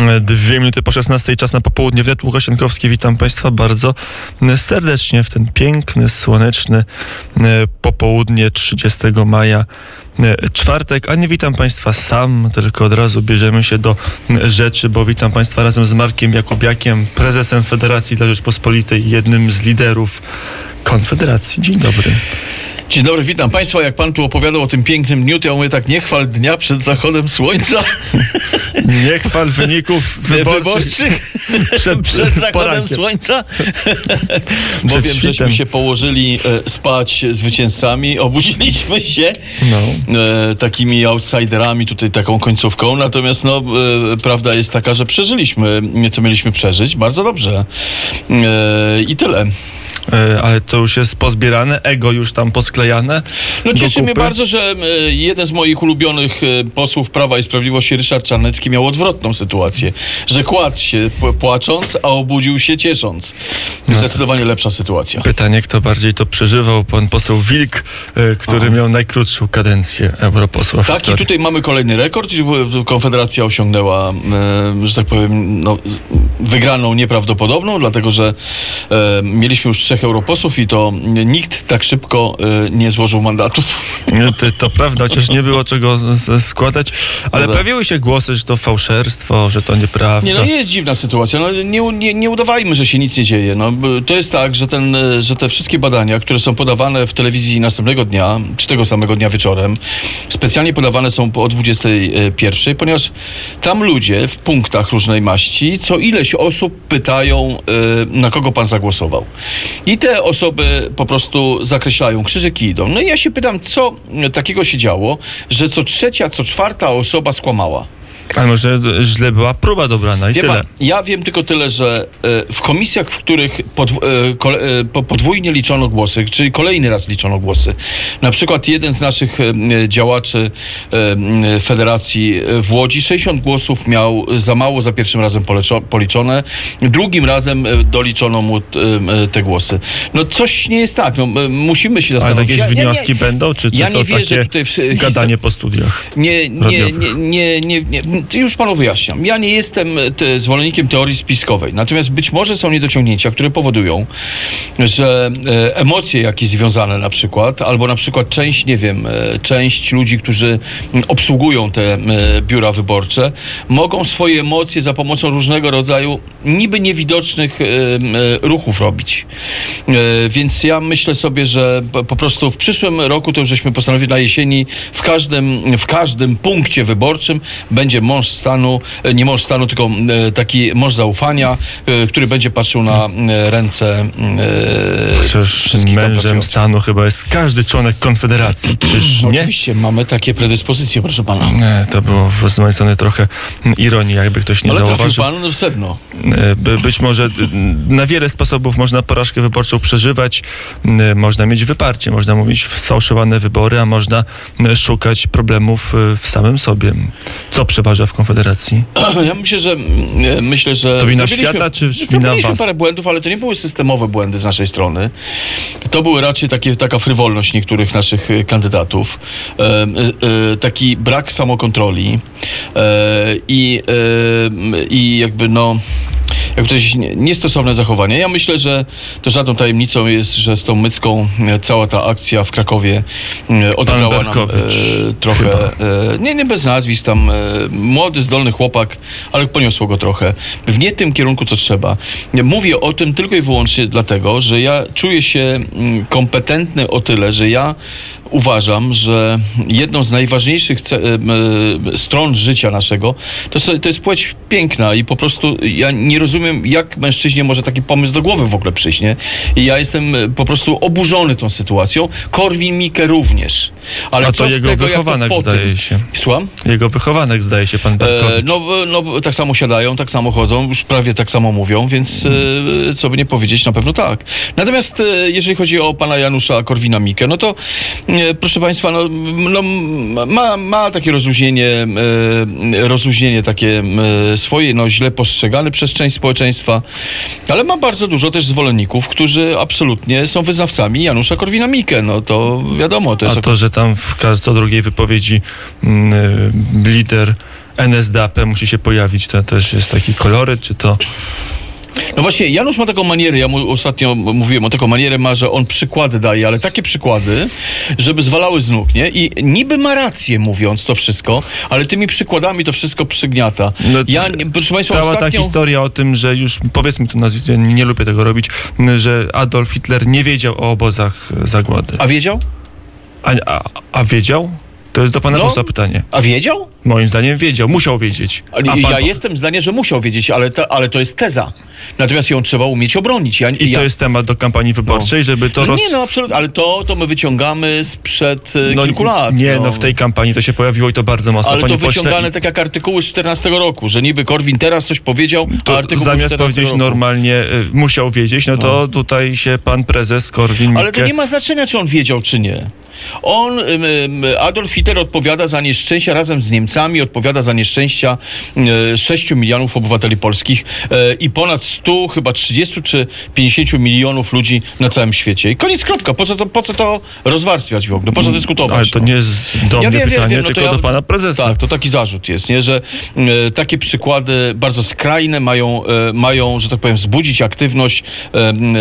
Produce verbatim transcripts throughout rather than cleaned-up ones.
Dwie minuty po szesnastej, czas na popołudnie. Wnet Łukasz Jankowski, witam Państwa bardzo serdecznie w ten piękny, słoneczny popołudnie trzydziestego maja, czwartek. A nie witam Państwa sam, tylko od razu bierzemy się do rzeczy, bo witam Państwa razem z Markiem Jakubiakiem, prezesem Federacji dla Rzeczpospolitej, jednym z liderów Konfederacji. Dzień dobry. Dzień dobry, witam Państwa. Jak Pan tu opowiadał o tym pięknym dniu, to ja mówię tak, nie chwal dnia przed zachodem słońca. Nie chwal wyników wyborczych, wyborczych przed, przed zachodem porankiem. Słońca. Bo wiem, żeśmy się położyli e, spać zwycięzcami, obudziliśmy się no. e, takimi outsiderami, tutaj taką końcówką. Natomiast no, e, prawda jest taka, że przeżyliśmy, co mieliśmy przeżyć. Bardzo dobrze. E, I tyle. Ale to już jest pozbierane, ego już tam posklejane. No cieszy mnie bardzo, że jeden z moich ulubionych posłów Prawa i Sprawiedliwości, Ryszard Czarnecki, miał odwrotną sytuację, że kładł się płacząc, a obudził się ciesząc. No. Zdecydowanie lepsza sytuacja. Pytanie, kto bardziej to przeżywał? Pan poseł Wilk, który Aha. miał najkrótszą kadencję europosła w Tak, historii. I tutaj mamy kolejny rekord. Konfederacja osiągnęła, że tak powiem, no, wygraną nieprawdopodobną, dlatego że e, mieliśmy już trzech europosłów i to nikt tak szybko e, nie złożył mandatów. To, to prawda, chociaż nie było czego z, składać, ale no pojawiły się głosy, że to fałszerstwo, że to nieprawda. Nie, no jest dziwna sytuacja. No, nie, nie, nie udawajmy, że się nic nie dzieje. No, to jest tak, że, ten, że te wszystkie badania, które są podawane w telewizji następnego dnia, czy tego samego dnia wieczorem, specjalnie podawane są o dwudziestej pierwszej, ponieważ tam ludzie w punktach różnej maści co ileś osób pytają, y, na kogo pan zagłosował. I te osoby po prostu zakreślają, krzyżyki idą. No i ja się pytam, co takiego się działo, że co trzecia, co czwarta osoba skłamała. A może źle była próba dobrana i Wie tyle. Pan, ja wiem tylko tyle, że w komisjach, w których podwójnie liczono głosy, czyli kolejny raz liczono głosy, na przykład jeden z naszych działaczy Federacji w Łodzi sześćdziesiąt głosów miał za mało za pierwszym razem policzone, drugim razem doliczono mu te głosy. No coś nie jest tak, no, musimy się zastanowić. Ale jakieś ja, wnioski ja, będą, czy, czy ja to nie wierzę takie tutaj w gadanie po studiach nie, nie, nie, nie, nie, nie. Już panu wyjaśniam. Ja nie jestem te, zwolennikiem teorii spiskowej. Natomiast być może są niedociągnięcia, które powodują, że e, emocje jakieś związane na przykład, albo na przykład część, nie wiem, e, część ludzi, którzy obsługują te e, biura wyborcze, mogą swoje emocje za pomocą różnego rodzaju niby niewidocznych e, e, ruchów robić. E, więc ja myślę sobie, że po, po prostu w przyszłym roku, to już żeśmy postanowili na jesieni, w każdym, w każdym punkcie wyborczym będzie mąż stanu, nie mąż stanu, tylko taki mąż zaufania, który będzie patrzył na ręce Przecież mężem stanu chyba jest każdy członek Konfederacji, czyż nie? Oczywiście, mamy takie predyspozycje, proszę pana. Nie, to było z mojej strony trochę ironii, jakby ktoś nie Ale zauważył. Ale trafił pan w sedno. By, być może na wiele sposobów można porażkę wyborczą przeżywać, można mieć wyparcie, można mówić sfałszowane wybory, a można szukać problemów w samym sobie. Co przeważa w Konfederacji? Ja myślę, że myślę, że to wina świata, czy wina was? parę błędów, ale to nie były systemowe błędy z naszej strony. To były raczej takie, taka frywolność niektórych naszych kandydatów, e, e, taki brak samokontroli e, i, e, i jakby no jak to jest niestosowne zachowanie. Ja myślę, że to żadną tajemnicą jest, że z tą Mycką cała ta akcja w Krakowie odegrała nam e, trochę, e, nie, nie bez nazwisk, tam e, młody, zdolny chłopak, ale poniosło go trochę w nie tym kierunku, co trzeba. Mówię o tym tylko i wyłącznie dlatego, że ja czuję się kompetentny o tyle, że ja uważam, że jedną z najważniejszych ce- e, stron życia naszego to, to jest płeć piękna i po prostu ja nie rozumiem, jak mężczyźnie może taki pomysł do głowy w ogóle przyjść, nie? I ja jestem po prostu oburzony tą sytuacją. Korwin-Mikke również. Ale A to co jego z tego, wychowanek, jak to potem? zdaje się. Słucham? Jego wychowanek, zdaje się, pan Berkowicz. E, no, no, tak samo siadają, tak samo chodzą, już prawie tak samo mówią, więc e, co by nie powiedzieć, na pewno tak. Natomiast e, jeżeli chodzi o pana Janusza Korwina-Mikke, no to e, proszę państwa, no, no, ma, ma takie rozluźnienie, e, rozluźnienie takie e, swoje, no źle postrzegane przez część społeczeństwa, ale ma bardzo dużo też zwolenników, którzy absolutnie są wyznawcami Janusza Korwina-Mikke. No to wiadomo. To jest A to, że tam w co drugiej wypowiedzi mm, lider N S D A P musi się pojawić. To też jest taki koloryt, czy to... No właśnie, Janusz ma taką manierę, ja mu ostatnio mówiłem, on taką manierę ma, że on przykłady daje, ale takie przykłady, żeby zwalały z nóg, nie? I niby ma rację, mówiąc to wszystko, ale tymi przykładami to wszystko przygniata. No, ja, nie, proszę Państwa, cała ostatnio... ta historia o tym, że już, powiedzmy to nazwisko, ja nie, nie lubię tego robić, że Adolf Hitler nie wiedział o obozach zagłady. A wiedział? A, a, a wiedział? To jest do pana No. posła pytanie. A wiedział? Moim zdaniem wiedział, musiał wiedzieć. A Ja pan... jestem zdania, że musiał wiedzieć, ale, ta, ale to jest teza. Natomiast ją trzeba umieć obronić. Ja, I ja... to jest temat do kampanii wyborczej, no. żeby to... No roz... nie, no absolutnie, ale to, to my wyciągamy sprzed e, no, kilku lat. Nie, no. no w tej kampanii to się pojawiło i to bardzo mocno, ale panie to wyciągane pośle. tak jak artykuły z czternastego roku, że niby Korwin teraz coś powiedział, To a artykuł zamiast z czternastego powiedzieć roku. normalnie, y, musiał wiedzieć, no to no. tutaj się pan prezes Korwin-Mikke... Ale to nie ma znaczenia, czy on wiedział, czy nie. On, Adolf Hitler odpowiada za nieszczęścia razem z Niemcami, odpowiada za nieszczęścia sześciu milionów obywateli polskich i ponad stu, chyba trzydziestu czy pięćdziesięciu milionów ludzi na całym świecie. I koniec, kropka. Po co to, po co to rozwarstwiać w ogóle? Po co dyskutować? Ale to nie jest do ja mnie wiem, pytanie, wiem, no tylko ja, do pana prezesa. Tak, to taki zarzut jest, nie? Że e, takie przykłady bardzo skrajne mają, e, mają, że tak powiem, wzbudzić aktywność e,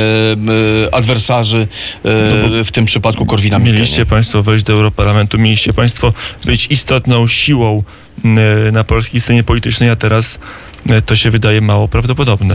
e, adwersarzy, e, no w tym przypadku Korwina-Mikke. Mieliście państwo wejść do Europarlamentu, mieliście państwo być istotną siłą y, na polskiej scenie politycznej, a teraz y, to się wydaje mało prawdopodobne.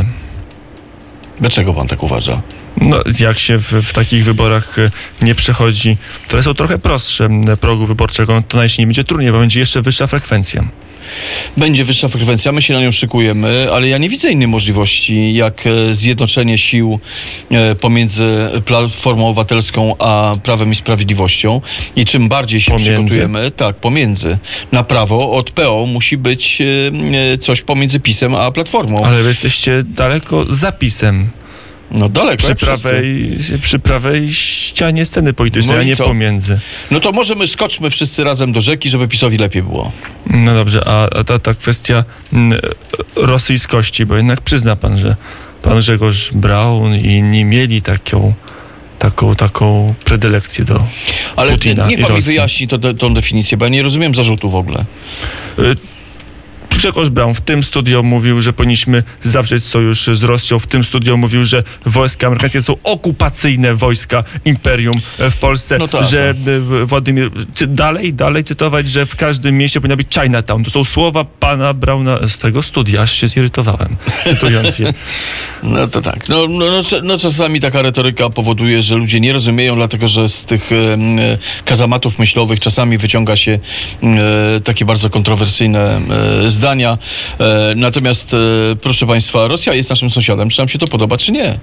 Dlaczego pan tak uważa? No, jak się w, w takich wyborach y, nie przechodzi, które są trochę prostsze y, progu wyborczego, to najśniej będzie trudniej, bo będzie jeszcze wyższa frekwencja. Będzie wyższa frekwencja, my się na nią szykujemy, ale ja nie widzę innej możliwości, jak zjednoczenie sił pomiędzy Platformą Obywatelską a Prawem i Sprawiedliwością. I czym bardziej się Pomiędzy? przygotujemy, tak, pomiędzy. Na prawo od P O musi być coś pomiędzy PiS-em a Platformą. Ale wy jesteście daleko za PiS-em. No daleko, Przy prawej, przy prawej ścianie sceny politycznej, No a i nie co? pomiędzy. No to może my skoczmy wszyscy razem do rzeki, żeby PiS-owi lepiej było. No dobrze, a, a ta, ta kwestia mm, rosyjskości, bo jednak przyzna pan, że pan Grzegorz Braun i inni mieli taką, taką, taką predylekcję do Ale Putina niech i pan mi Rosji. wyjaśni to, tą definicję, bo ja nie rozumiem zarzutu w ogóle. Y, Grzegorz Braun w tym studio mówił, że powinniśmy zawrzeć sojusz z Rosją. W tym studio mówił, że wojska amerykańskie są okupacyjne wojska imperium w Polsce. No tak, że y, Władimir... Czy dalej, dalej cytować, że w każdym mieście powinna być Chinatown. To są słowa pana Brauna z tego studia. Aż się zirytowałem, cytując je. No to tak. No, no, no, no czasami taka retoryka powoduje, że ludzie nie rozumieją, dlatego że z tych e, kazamatów myślowych czasami wyciąga się e, takie bardzo kontrowersyjne e, zdania. E, natomiast, e, proszę państwa, Rosja jest naszym sąsiadem, czy nam się to podoba, czy nie. E,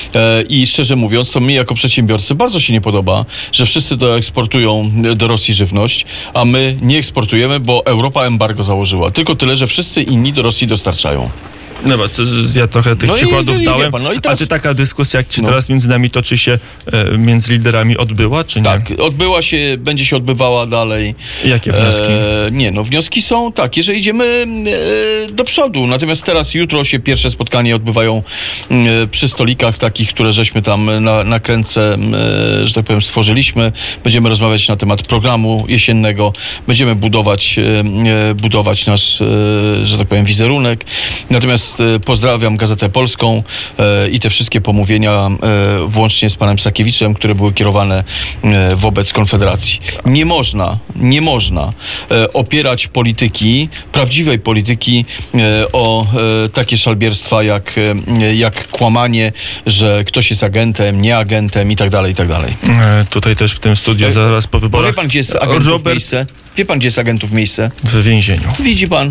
I szczerze mówiąc, to mi jako przedsiębiorcy bardzo się nie podoba, że wszyscy to eksportują do Rosji żywność, a my nie eksportujemy, bo Europa embargo założyła. Tylko tyle, że wszyscy inni do Rosji dostarczają. No bo to, ja trochę tych No i- przykładów i- i dałem, wie pan, no i teraz- a czy taka dyskusja, jak się No. teraz między nami toczy się, e, między liderami odbyła, czy nie? Tak, odbyła się, będzie się odbywała dalej. Jakie wnioski? E, nie, no wnioski są takie, że idziemy e, do przodu. Natomiast teraz jutro się pierwsze spotkania odbywają e, przy stolikach takich, które żeśmy tam na, na kręce, e, że tak powiem, stworzyliśmy. Będziemy rozmawiać na temat programu jesiennego. Będziemy budować, e, budować nasz, e, że tak powiem, wizerunek. Natomiast e, pozdrawiam Gazetę Polską e, i te wszystkie pomówienia, e, włącznie z panem Sakiewiczem, które były kierowane e, wobec Konfederacji. Nie można, nie można e, opierać polityki, prawdziwej polityki e, o e, takie szalbierstwa jak, e, jak kłamanie, że ktoś jest agentem, nie agentem i tak dalej, i tak dalej. E, tutaj też w tym studiu E, zaraz po Bo wyborach wie pan, gdzie jest agentów Robert miejsce? Wie pan, gdzie jest agentów miejsce? w więzieniu. Widzi pan?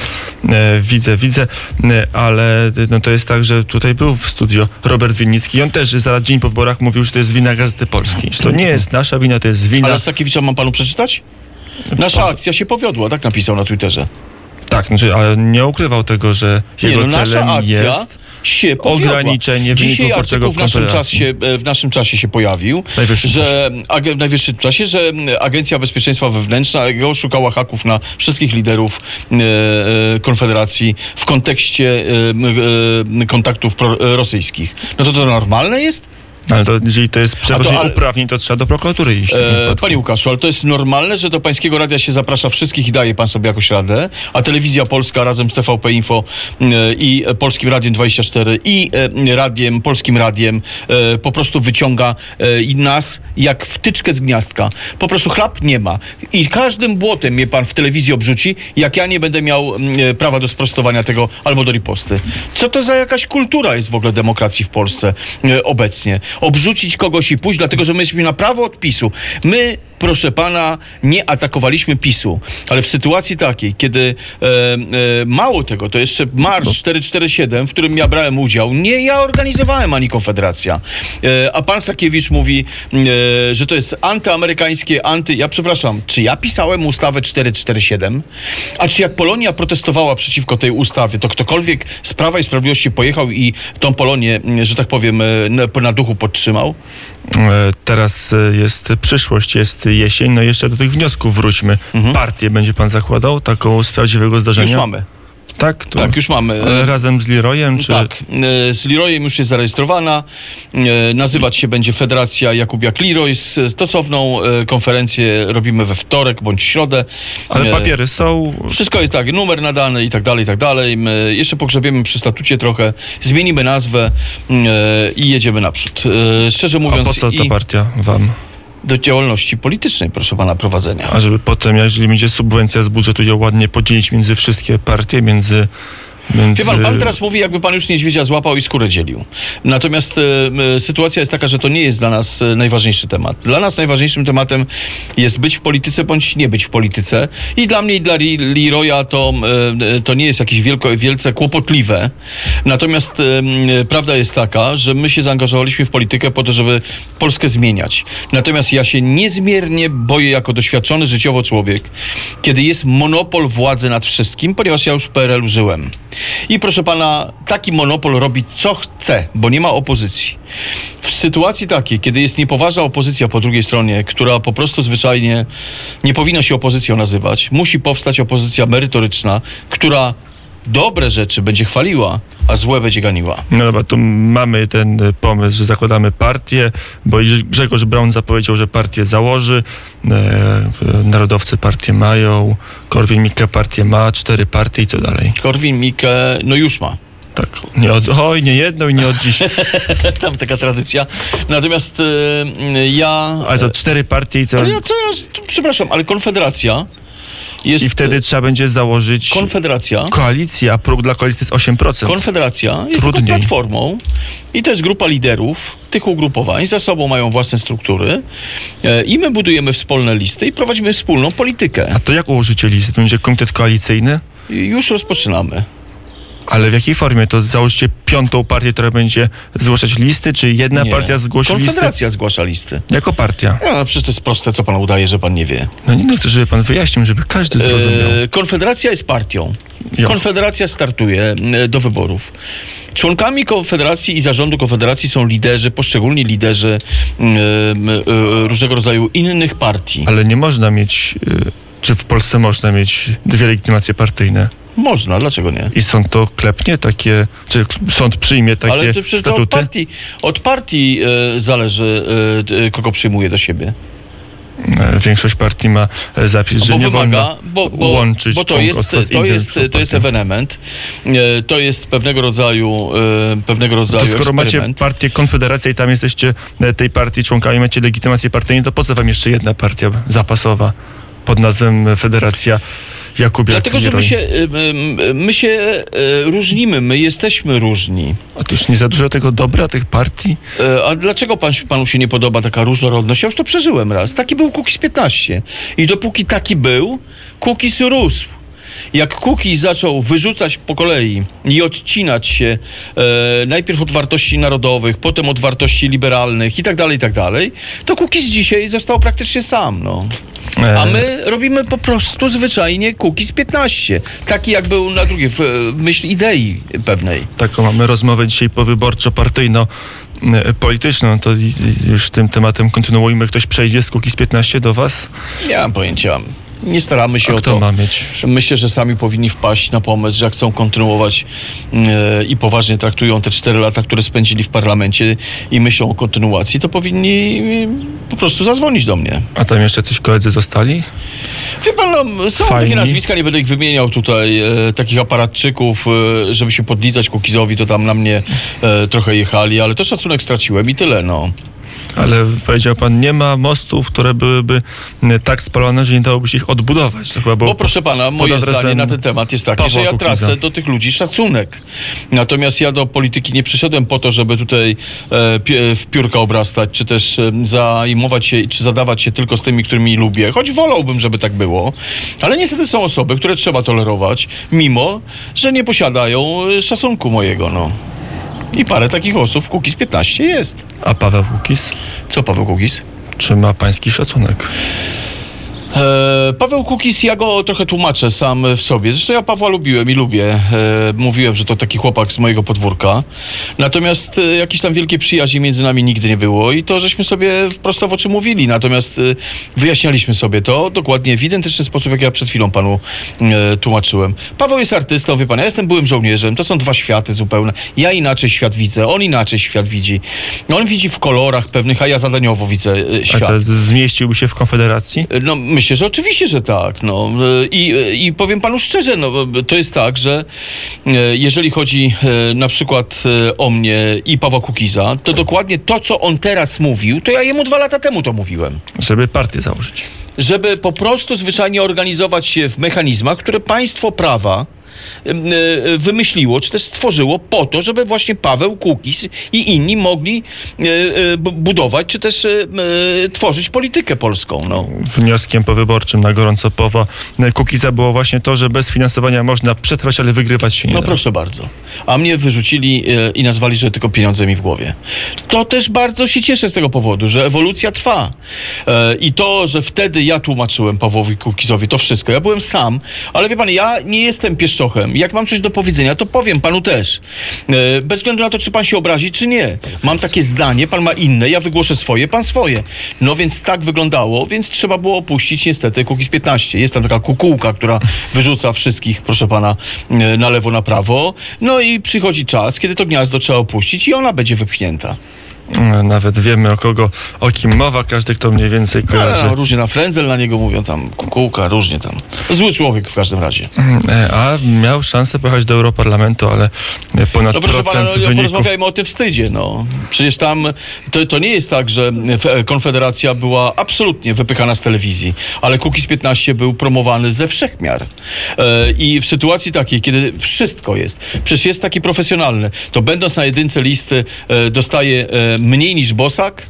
E, widzę, widzę, e, ale e, no to jest tak, że tutaj był w studio Robert Winnicki i on też zaraz dzień po wyborach mówił, że to jest wina Gazety Polskiej. Że to nie jest nasza wina, to jest wina... Ale Sakiewicza mam panu przeczytać? Nasza akcja się powiodła, tak napisał na Twitterze. Tak, znaczy, ale nie ukrywał tego, że jego Nie, no, nasza celem akcja jest się powiodła. ograniczenie wyniku Dzisiaj wyborczego artykuł w naszym, Konfederacji. czasie, w naszym czasie się pojawił, W najwyższym że ag- w najwyższym czasie, że Agencja Bezpieczeństwa Wewnętrznego szukała haków na wszystkich liderów e, e, Konfederacji w kontekście e, e, kontaktów pro- rosyjskich. No to to normalne jest? Ale to, jeżeli to jest przewożenie ale... uprawnień, to trzeba do prokuratury iść. E, panie Łukaszu, ale to jest normalne, że do pańskiego radia się zaprasza wszystkich i daje pan sobie jakoś radę, a Telewizja Polska razem z T V P Info e, i Polskim Radiem dwadzieścia cztery i e, radiem, Polskim Radiem e, po prostu wyciąga e, i nas jak wtyczkę z gniazdka. Po prostu chlap nie ma. I każdym błotem mnie pan w telewizji obrzuci, jak ja nie będę miał e, prawa do sprostowania tego albo do riposty. Co to za jakaś kultura jest w ogóle demokracji w Polsce e, obecnie? Obrzucić kogoś i pójść, dlatego że my jesteśmy na prawo od PiSu. My, proszę pana, nie atakowaliśmy PiSu, ale w sytuacji takiej, kiedy e, e, mało tego, to jeszcze Marsz cztery cztery siedem, w którym ja brałem udział, nie ja organizowałem ani Konfederacja. E, a pan Sakiewicz mówi, e, że to jest antyamerykańskie, anty... Ja przepraszam, czy ja pisałem ustawę cztery cztery siedem? A czy jak Polonia protestowała przeciwko tej ustawie, to ktokolwiek z Prawa i Sprawiedliwości pojechał i tą Polonię, że tak powiem, na, na duchu podtrzymał? Teraz jest przyszłość, jest jesień, no jeszcze do tych wniosków wróćmy. Mhm. Partię będzie pan zakładał, taką z prawdziwego zdarzenia? Już mamy. Tak? To tak, już mamy. Ale razem z Leroyem? Czy... Tak, z Leroyem już jest zarejestrowana. Nazywać się będzie Federacja Jakubiak Leroy. Stosowną konferencję robimy we wtorek bądź środę. Ale papiery są... Wszystko jest tak, numer nadany i tak dalej, i tak dalej. My jeszcze pogrzebiemy przy statucie trochę, zmienimy nazwę i jedziemy naprzód. Szczerze mówiąc... A po co ta i... partia wam? Do działalności politycznej, proszę pana, prowadzenia. A żeby potem, jeżeli będzie subwencja z budżetu, ją ładnie podzielić między wszystkie partie, między... Między... Wie pan, pan teraz mówi, jakby pan już niedźwiedzia złapał i skórę dzielił. Natomiast e, sytuacja jest taka, że to nie jest dla nas e, najważniejszy temat. Dla nas najważniejszym tematem jest być w polityce, bądź nie być w polityce. I dla mnie i dla Leroya to, e, to nie jest jakieś wielko, wielce kłopotliwe. Natomiast e, prawda jest taka, że my się zaangażowaliśmy w politykę po to, żeby Polskę zmieniać. Natomiast ja się niezmiernie boję jako doświadczony życiowo człowiek, kiedy jest monopol władzy nad wszystkim, ponieważ ja już w P R L-u żyłem. I proszę pana, taki monopol robi co chce, bo nie ma opozycji. W sytuacji takiej, kiedy jest niepoważna opozycja po drugiej stronie, która po prostu zwyczajnie nie powinna się opozycją nazywać, musi powstać opozycja merytoryczna, która dobre rzeczy będzie chwaliła, a złe będzie ganiła. No dobra, to mamy ten pomysł, że zakładamy partię, bo Grzegorz Braun zapowiedział, że partię założy, e, narodowcy partię mają, Korwin-Mikke partię ma, cztery partie i co dalej? Korwin-Mikke, no już ma. Tak, nie od, oj, nie jedną i nie od dziś. Tam taka tradycja. Natomiast e, ja... Ale to cztery partie i co? Ale ja, co ja, przepraszam, ale Konfederacja jest... I wtedy trzeba będzie założyć... Konfederacja. Koalicja, a próg dla koalicji jest osiem procent. Konfederacja jest taką platformą i to jest grupa liderów tych ugrupowań. Za sobą mają własne struktury e, i my budujemy wspólne listy i prowadzimy wspólną politykę. A to jak ułożycie listy? To będzie komitet koalicyjny? I już rozpoczynamy. Ale w jakiej formie? To założycie piątą partię, która będzie zgłaszać listy, czy jedna nie. partia zgłosi listy? Konfederacja zgłasza listy. Jako partia? No, no przecież to jest proste, co pan udaje, że pan nie wie. No nie, no chcę, żeby pan wyjaśnił, żeby każdy zrozumiał. E, Konfederacja jest partią. Jo. Konfederacja startuje e, do wyborów. Członkami Konfederacji i zarządu Konfederacji są liderzy, poszczególni liderzy e, e, różnego rodzaju innych partii. Ale nie można mieć... E, czy w Polsce można mieć dwie legitymacje partyjne? Można, dlaczego nie? I sąd to klepnie takie, czy sąd przyjmie takie Ale to przecież statuty? To od partii, od partii e, zależy, e, kogo przyjmuje do siebie. E, większość partii ma zapis, bo że nie wymaga, wolno bo, bo, łączyć bo to jest, to jest, to jest ewenement, e, to jest pewnego rodzaju e, pewnego rodzaju to skoro eksperyment. macie partię Konfederacja i tam jesteście tej partii członkami, macie legitymację partyjną, to po co wam jeszcze jedna partia zapasowa pod nazwą Federacja Jakubiak Dlatego, że my się, my się różnimy, my jesteśmy różni. Otóż nie za dużo tego dobra, tych partii? A dlaczego pan, panu się nie podoba taka różnorodność? Ja już to przeżyłem raz. Taki był Kukiz piętnaście. I dopóki taki był, Kukiz rósł. Jak Kukiz zaczął wyrzucać po kolei i odcinać się e, najpierw od wartości narodowych, potem od wartości liberalnych i tak dalej, i tak dalej, to Kukiz dzisiaj został praktycznie sam, no. A my robimy po prostu zwyczajnie Kukiz piętnaście. Taki jak był na drugiej, w, w myśl idei pewnej. Taką mamy rozmowę dzisiaj powyborczo-partyjno polityczną, to już tym tematem kontynuujmy. Ktoś przejdzie z Kukiz piętnaście do was? Nie mam pojęcia. nie staramy się A o kto to. ma mieć? Myślę, że sami powinni wpaść na pomysł, że jak chcą kontynuować e, i poważnie traktują te cztery lata, które spędzili w parlamencie i myślą o kontynuacji, to powinni e, po prostu zadzwonić do mnie. A tam jeszcze coś koledzy zostali? Wie pan, no, są Fajni. takie nazwiska, nie będę ich wymieniał tutaj, e, takich aparatczyków, e, żeby się podlizać Kukizowi, to tam na mnie e, trochę jechali, ale to szacunek straciłem i tyle, no. Ale powiedział pan, nie ma mostów, które byłyby e, tak spalone, że nie dałoby się ich odbudować. To chyba było Bo proszę pana, moje adresem zdanie na ten temat jest takie, Pawła że ja Kukiza. tracę do tych ludzi szacunek. Natomiast ja do polityki nie przyszedłem po to, żeby tutaj e, pi- w piórka obrastać, czy też e, zajmować się, czy zadawać się tylko z tymi, którymi lubię. Choć wolałbym, żeby tak było. Ale niestety są osoby, które trzeba tolerować, mimo że nie posiadają e, szacunku mojego, no. I parę takich osób w Kukiz piętnaście jest. A Paweł Kukiz? Co Paweł Kukiz? Czy ma pański szacunek? E, Paweł Kukiz, ja go trochę tłumaczę sam w sobie. Zresztą ja Pawła lubiłem i lubię. E, mówiłem, że to taki chłopak z mojego podwórka. Natomiast e, jakieś tam wielkie przyjaźni między nami nigdy nie było i to żeśmy sobie prosto w oczy mówili. Natomiast e, wyjaśnialiśmy sobie to dokładnie w identyczny sposób, jak ja przed chwilą panu e, tłumaczyłem. Paweł jest artystą, wie pan, ja jestem byłym żołnierzem. To są dwa światy zupełne. Ja inaczej świat widzę, on inaczej świat widzi. On widzi w kolorach pewnych, a ja zadaniowo widzę e, A świat. co, zmieściłby się w Konfederacji? No myślę, że oczywiście, że tak. No. I, I powiem panu szczerze, no, to jest tak, że jeżeli chodzi na przykład o mnie i Pawła Kukiza, to dokładnie to, co on teraz mówił, to ja jemu dwa lata temu to mówiłem. Żeby partię założyć. Żeby po prostu zwyczajnie organizować się w mechanizmach, które państwo prawa wymyśliło, czy też stworzyło po to, żeby właśnie Paweł Kukiz i inni mogli budować, czy też tworzyć politykę polską. No. Wnioskiem powyborczym na gorąco Pawła Kukiza było właśnie to, że bez finansowania można przetrwać, ale wygrywać się nie No da. proszę bardzo. A mnie wyrzucili e, i nazwali, że tylko pieniądze mi w głowie. To też bardzo się cieszę z tego powodu, że ewolucja trwa. E, I to, że wtedy ja tłumaczyłem Pawłowi Kukizowi to wszystko. Ja byłem sam, ale wie pan, ja nie jestem pieszczochem. Jak mam coś do powiedzenia, to powiem panu też. E, bez względu na to, czy pan się obrazi, czy nie. Mam takie zdanie, pan ma inne, ja wygłoszę swoje, pan swoje. No więc tak wyglądało, więc trzeba było opuścić niestety Kukiz piętnaście. Jest tam taka kukułka, która wyrzuca wszystkich, proszę pana, e, na lewo, na prawo. No i przychodzi czas, kiedy to gniazdo trzeba opuścić i ona będzie wypchnięta. Nawet wiemy, o kogo, o kim mowa, każdy, kto mniej więcej kojarzy. A, różnie na frędzel na niego mówią, tam kukułka, różnie tam. Zły człowiek w każdym razie. A miał szansę pojechać do Europarlamentu, ale ponad No proszę pana, procent no, wyniku. porozmawiajmy o tym wstydzie, no. Przecież tam, to, to nie jest tak, że Konfederacja była absolutnie wypychana z telewizji, ale Kukiz piętnaście był promowany ze wszechmiar. E, I w sytuacji takiej, kiedy wszystko jest, przecież jest taki profesjonalny, to będąc na jedynce listy e, dostaje e, mniej niż Bosak,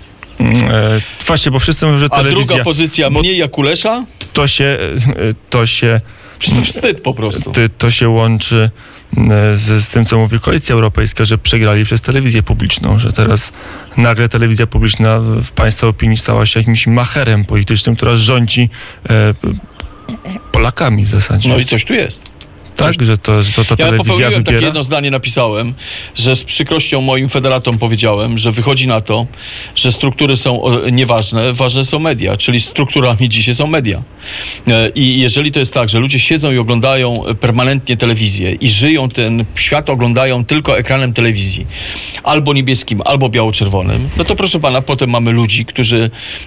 E, właśnie, bo wszyscy mówią, że a telewizja... druga pozycja bo mniej jak Kulesza? To się, e, to się, Przecież to wstyd po prostu. ty- to się łączy e, z, z tym, co mówi Koalicja Europejska, że przegrali przez telewizję publiczną, że teraz nagle telewizja publiczna w państwa opinii stała się jakimś macherem politycznym, która rządzi e, Polakami w zasadzie. No i coś tu jest. tak, że to, że to ta Ja telewizja popełniłem wybiera. takie jedno zdanie, napisałem, że z przykrością moim federatom powiedziałem, że wychodzi na to, że struktury są o, nieważne, ważne są media, czyli strukturami dzisiaj są media. E, I jeżeli to jest tak, że ludzie siedzą i oglądają permanentnie telewizję i żyją ten świat, oglądają tylko ekranem telewizji, albo niebieskim, albo biało-czerwonym, no to proszę pana, potem mamy ludzi, którzy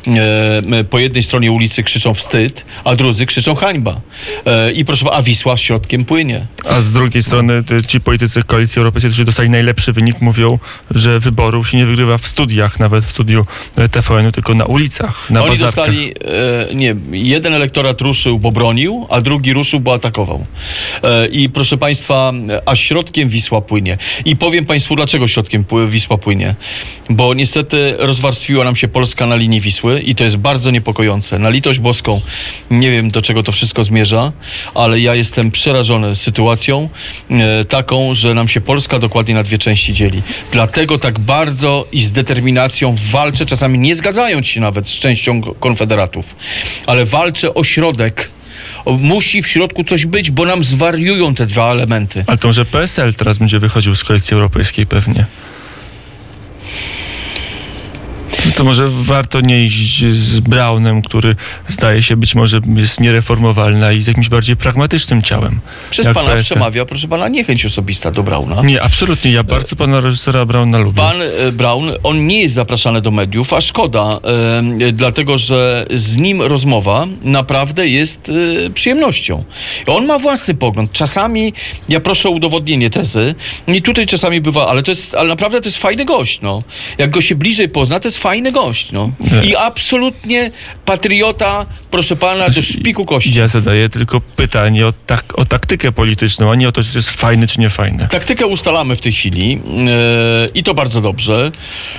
e, po jednej stronie ulicy krzyczą wstyd, a drudzy krzyczą hańba. E, I proszę pana, a Wisła środkiem płynie. A z drugiej strony ty, ci politycy Koalicji Europejskiej, którzy dostali najlepszy wynik, mówią, że wyborów się nie wygrywa w studiach, nawet w studiu T V N-u, tylko na ulicach, na Oni bazarkach. dostali, e, nie, jeden elektorat ruszył, bo bronił, a drugi ruszył, bo atakował. E, I proszę państwa, a środkiem Wisła płynie. I powiem państwu, dlaczego środkiem pły- Wisła płynie. Bo niestety rozwarstwiła nam się Polska na linii Wisły i to jest bardzo niepokojące. Na litość boską, nie wiem, do czego to wszystko zmierza, ale ja jestem przerażony sytuacją e, taką, że nam się Polska dokładnie na dwie części dzieli. Dlatego tak bardzo i z determinacją walczę, czasami nie zgadzając się nawet z częścią konfederatów, ale walczę o środek. O, musi w środku coś być, bo nam zwariują te dwa elementy. Ale to może P S L teraz będzie wychodził z Koalicji Europejskiej pewnie. To może warto nie iść z Braunem, który zdaje się być może jest niereformowalny, a i z jakimś bardziej pragmatycznym ciałem. Przez pana P S L. Przemawia, proszę pana, niechęć osobista do Brauna. Nie, absolutnie. Ja bardzo pana reżysera Brauna lubię. Pan e, Braun, on nie jest zapraszany do mediów, a szkoda, e, dlatego, że z nim rozmowa naprawdę jest e, przyjemnością. On ma własny pogląd. Czasami, ja proszę o udowodnienie tezy, i tutaj czasami bywa, ale to jest, ale naprawdę to jest fajny gość, no. Jak go się bliżej pozna, to jest fajny gość, no. I absolutnie patriota, proszę pana, do szpiku kości. Ja zadaję tylko pytanie o, tak, o taktykę polityczną, a nie o to, czy jest fajny, czy nie fajny. Taktykę ustalamy w tej chwili e, i to bardzo dobrze.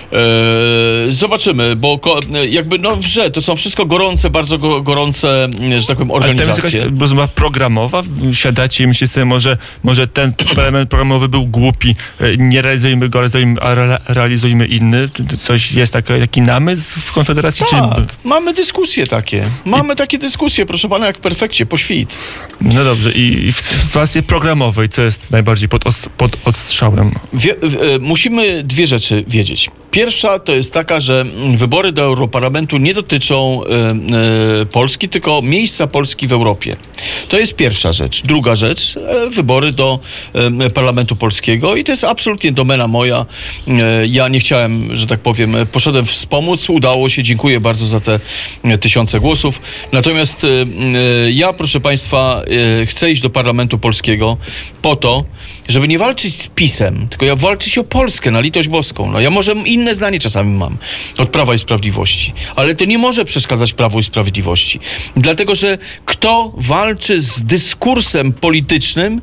E, zobaczymy, bo ko, jakby no wrze, to są wszystko gorące, bardzo go, gorące, że tak powiem, organizacje. Ale to jest jakaś rozmowa programowa? Siadacie i myślicie sobie, może, może ten element programowy był głupi, nie realizujmy go, realizujmy, a re, realizujmy inny. Coś jest taki, taki namysł w Konfederacji? Tak, czy... mamy dyskusje takie. Mamy I... takie dyskusje, proszę pana, jak w Perfekcie, po świt. No dobrze, i, i w wersji programowej, co jest najbardziej pod, os, pod odstrzałem? Wie, w, musimy dwie rzeczy wiedzieć. Pierwsza to jest taka, że wybory do Europarlamentu nie dotyczą e, e, Polski, tylko miejsca Polski w Europie. To jest pierwsza rzecz. Druga rzecz, e, wybory do e, Parlamentu Polskiego i to jest absolutnie domena moja. E, ja nie chciałem, że tak powiem, poszedłem wspomóc, udało się, dziękuję bardzo za te e, tysiące głosów. Natomiast e, e, ja, proszę państwa, e, chcę iść do Parlamentu Polskiego po to, żeby nie walczyć z PiS-em, tylko ja walczyć o Polskę, na litość boską. No, ja może inne zdanie czasami mam od Prawa i Sprawiedliwości, ale to nie może przeszkadzać Prawu i Sprawiedliwości. Dlatego, że kto walczy z dyskursem politycznym,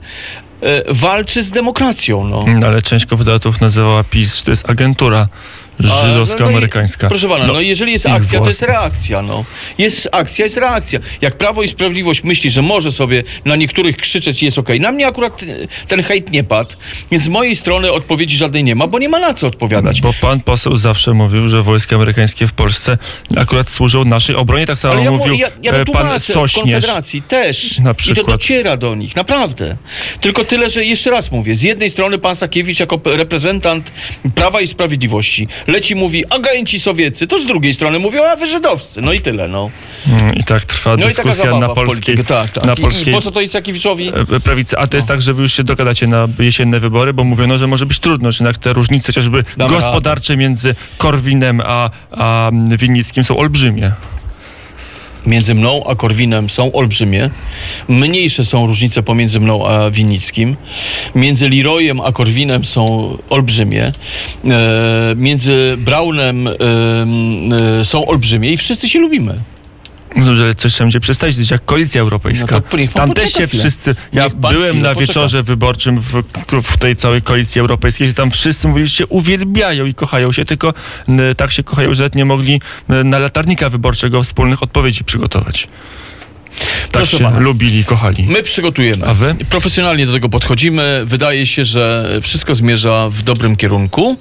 e, walczy z demokracją. No. No, ale część kandydatów nazywała PiS, że to jest agentura żydowsko-amerykańska. No, no proszę pana, no, no jeżeli jest akcja, to jest własne. reakcja, no. Jest akcja, jest reakcja. Jak Prawo i Sprawiedliwość myśli, że może sobie na niektórych krzyczeć i jest okej. Na mnie akurat ten hejt nie padł, więc z mojej strony odpowiedzi żadnej nie ma, bo nie ma na co odpowiadać. Bo pan poseł zawsze mówił, że wojska amerykańskie w Polsce akurat służą naszej obronie, tak samo Ale ja, mówił ja, ja to pan Sośnierz. w Konfederacji też. Na I przykład. to dociera do nich, naprawdę. Tylko tyle, że jeszcze raz mówię, z jednej strony pan Sakiewicz jako reprezentant Prawa i Sprawiedliwości leci, mówi agenci sowieccy, to z drugiej strony mówią, a wy żydowscy. No i tyle, no. I tak trwa no dyskusja na polskiej, tak, tak. na I, polskiej I po co to jest Sakiewiczowi? prawicy? A to jest no. tak, że wy już się dogadacie na jesienne wybory, bo mówiono, że może być trudno, że jednak te różnice chociażby Damy gospodarcze radę. między Korwinem a, a Winnickim są olbrzymie. Między mną a Korwinem są olbrzymie. Mniejsze są różnice pomiędzy mną a Winnickim. Między Leroyem a Korwinem są olbrzymie. E, między Braunem e, e, są olbrzymie i wszyscy się lubimy. No, że coś trzeba będzie przedstawić, jak Koalicja Europejska. No Tam też się chwilę. wszyscy... Ja byłem na wieczorze poczeka. wyborczym w, w tej całej Koalicji Europejskiej, tam wszyscy mówili, że się uwielbiają i kochają się, tylko n, tak się kochają, że nawet nie mogli n, na latarnika wyborczego wspólnych odpowiedzi przygotować. Tak Proszę się pana. lubili i kochali. My przygotujemy. A wy? Profesjonalnie do tego podchodzimy. Wydaje się, że wszystko zmierza w dobrym kierunku.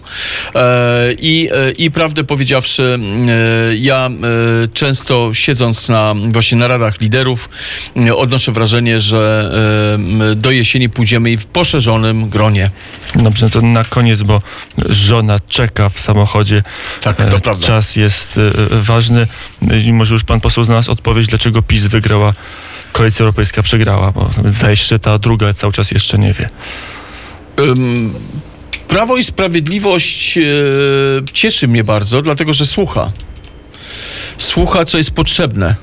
E, i, e, I prawdę powiedziawszy, e, ja e, często siedząc na właśnie naradach liderów, e, odnoszę wrażenie, że e, do jesieni pójdziemy w poszerzonym gronie. Dobrze, to na koniec, bo żona czeka w samochodzie. Tak, to e, prawda. Czas jest e, ważny. I może już pan poseł znalazł odpowiedź, dlaczego PiS wygrała, Koalicja Europejska przegrała, bo zdaje się, że ta druga cały czas jeszcze nie wie. Um, Prawo i Sprawiedliwość e, cieszy mnie bardzo, dlatego że słucha. Słucha, co jest potrzebne.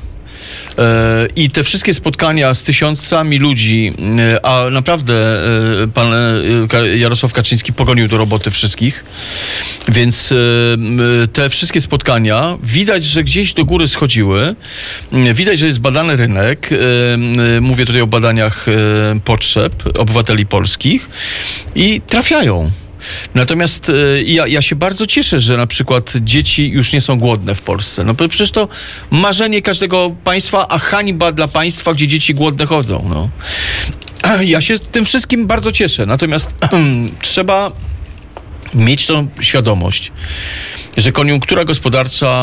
I te wszystkie spotkania z tysiącami ludzi, a naprawdę pan Jarosław Kaczyński pogonił do roboty wszystkich, więc te wszystkie spotkania widać, że gdzieś do góry schodziły, widać, że jest badany rynek, mówię tutaj o badaniach potrzeb obywateli polskich i trafiają. Natomiast y, ja, ja się bardzo cieszę, że na przykład dzieci już nie są głodne w Polsce. No przecież to marzenie każdego państwa, a hańba dla państwa, gdzie dzieci głodne chodzą. No. Ja się tym wszystkim bardzo cieszę. Natomiast trzeba mieć tą świadomość, że koniunktura gospodarcza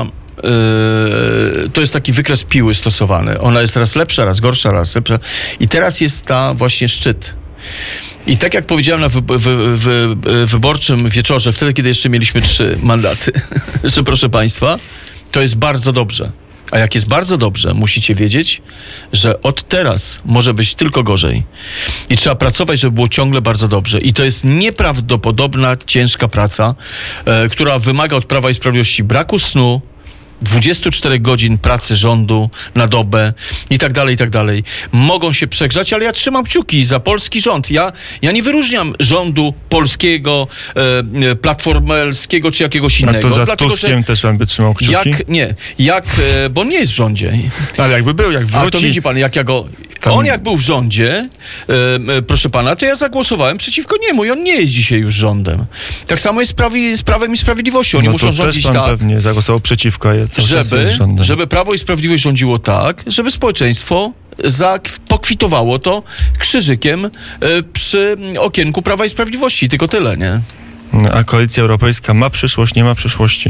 Yy, to jest taki wykres piły stosowany. Ona jest raz lepsza, raz gorsza, raz lepsza. I teraz jest ta właśnie szczyt. I tak jak powiedziałem na wy, wy, wy, wyborczym wieczorze, wtedy, kiedy jeszcze mieliśmy trzy mandaty, że proszę państwa, to jest bardzo dobrze. A jak jest bardzo dobrze, musicie wiedzieć, że od teraz może być tylko gorzej. I trzeba pracować, żeby było ciągle bardzo dobrze. I to jest nieprawdopodobna, ciężka praca, e, która wymaga od Prawa i Sprawiedliwości braku snu, dwudziestu czterech godzin pracy rządu na dobę i tak dalej, i tak dalej. Mogą się przegrzać, ale ja trzymam kciuki za polski rząd. Ja, ja nie wyróżniam rządu polskiego, e, platformelskiego czy jakiegoś innego. A to za dlatego, Tuskiem że też pan by trzymał kciuki? jak, nie, jak, e, bo on nie jest w rządzie. Ale jakby był, jak wróci... A to widzi pan, jak ja go... Tam... On jak był w rządzie, e, e, proszę pana, to ja zagłosowałem przeciwko niemu i on nie jest dzisiaj już rządem. Tak samo jest z, prawi, z Prawem i Sprawiedliwością. Oni no muszą to rządzić też pan tak, pewnie zagłosował przeciwko, je żeby, żeby Prawo i Sprawiedliwość rządziło tak, żeby społeczeństwo zak- pokwitowało to krzyżykiem e, przy okienku Prawa i Sprawiedliwości. Tylko tyle, nie? A Koalicja Europejska ma przyszłość, nie ma przyszłości?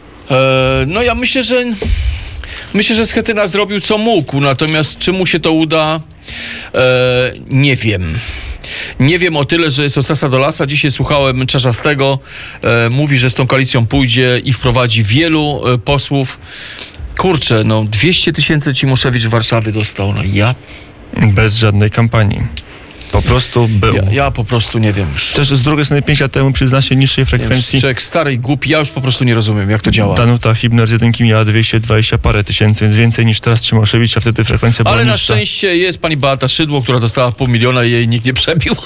E, no ja myślę, że myślę, że Schetyna zrobił co mógł, natomiast czy mu się to uda, e, nie wiem. Nie wiem o tyle, że jest od sasa do lasa. Dzisiaj słuchałem Czarzastego. E, mówi, że z tą koalicją pójdzie i wprowadzi wielu e, posłów. Kurczę, no dwieście tysięcy Cimoszewicz w Warszawie dostał. No ja... Bez żadnej kampanii. Po prostu był. Ja, ja po prostu nie wiem już. Też z drugiej strony pięć lat temu przy znacznie niższej frekwencji... Człowiek stary i głupi, ja już po prostu nie rozumiem, jak to działa. Danuta Hibner z jedynki miała dwieście dwadzieścia parę tysięcy, więc więcej niż teraz Cimoszewicz, a wtedy frekwencja była Ale na niższa. szczęście jest pani Beata Szydło, która dostała pół miliona i jej nikt nie przebił.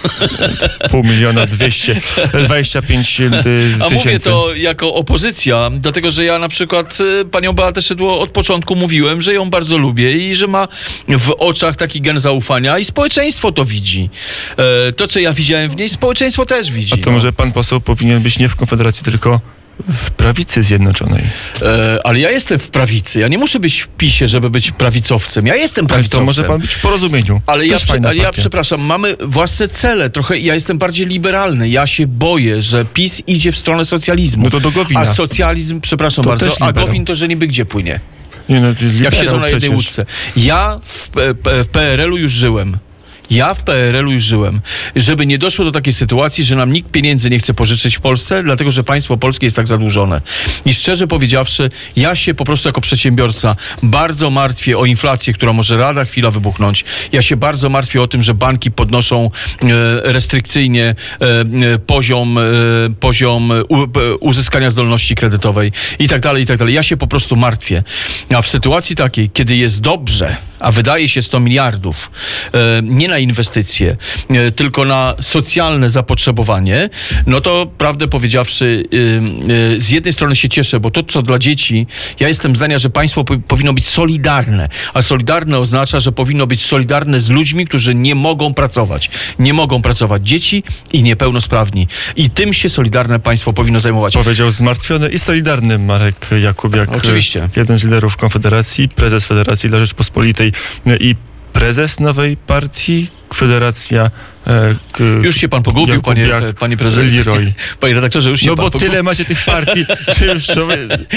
Pół miliona, dwieście dwadzieścia pięć tysięcy. A mówię to jako opozycja, dlatego że ja na przykład y, panią Beatę Szydło od początku mówiłem, że ją bardzo lubię i że ma w oczach taki gen zaufania i społeczeństwo to widzi. E, to, co ja widziałem w niej, społeczeństwo też widzi. A to no. może pan poseł powinien być nie w Konfederacji, tylko w Prawicy Zjednoczonej. E, ale ja jestem w prawicy. Ja nie muszę być w PiSie, żeby być prawicowcem. Ja jestem Ale prawicowcem. to może pan być w Porozumieniu. Ale, ja, Też prze, fajna ale ja partia. przepraszam, mamy własne cele. Trochę ja jestem bardziej liberalny. Ja się boję, że PiS idzie w stronę socjalizmu. No to do Gowina. A socjalizm, przepraszam To bardzo, też a liberał. Gowin to, że niby gdzie płynie. Nie, no, Jak liberał siedzą na jednej przecież. łódce. Ja w, w P R L u już żyłem. Ja w P R L u już żyłem. Żeby nie doszło do takiej sytuacji, że nam nikt pieniędzy nie chce pożyczyć w Polsce, dlatego że państwo polskie jest tak zadłużone. I szczerze powiedziawszy, ja się po prostu jako przedsiębiorca bardzo martwię o inflację, która może lada chwila wybuchnąć. Ja się bardzo martwię o tym, że banki podnoszą e, restrykcyjnie e, e, poziom, e, poziom u, e, uzyskania zdolności kredytowej i tak dalej, i tak dalej. Ja się po prostu martwię. A w sytuacji takiej, kiedy jest dobrze, a wydaje się sto miliardów, e, nie na inwestycje, e, tylko na socjalne zapotrzebowanie, no to prawdę powiedziawszy, e, e, z jednej strony się cieszę, bo to, co dla dzieci, ja jestem zdania, że państwo po, powinno być solidarne, a solidarne oznacza, że powinno być solidarne z ludźmi, którzy nie mogą pracować. Nie mogą pracować dzieci i niepełnosprawni. I tym się solidarne państwo powinno zajmować. Powiedział zmartwiony i solidarny Marek Jakubiak. Oczywiście. Jeden z liderów Konfederacji, prezes Federacji dla Rzeczpospolitej i prezes nowej partii, Federacja... E, k, już się pan pogubił, panie, panie prezydencie. Leroy. Panie redaktorze, już się no pan bo pogubił. tyle macie tych partii, że już sobie...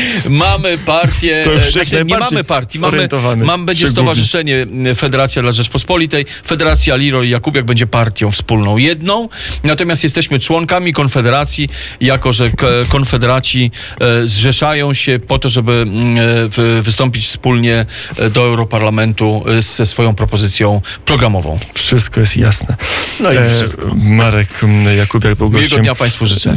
Mamy partię, To już znaczy, nie mamy partii, mamy, mamy będzie szczególnie. Stowarzyszenie Federacja dla Rzeczpospolitej, Federacja Leroy Jakubiak będzie partią wspólną jedną, natomiast jesteśmy członkami Konfederacji, jako że k- konfederaci e, zrzeszają się po to, żeby e, w, wystąpić wspólnie do Europarlamentu e, ze swoją propozycją programową. Wszystko jest jasne. No i e, wszystko. Marek Jakubiak był gościem. Miłego dnia państwu życzę.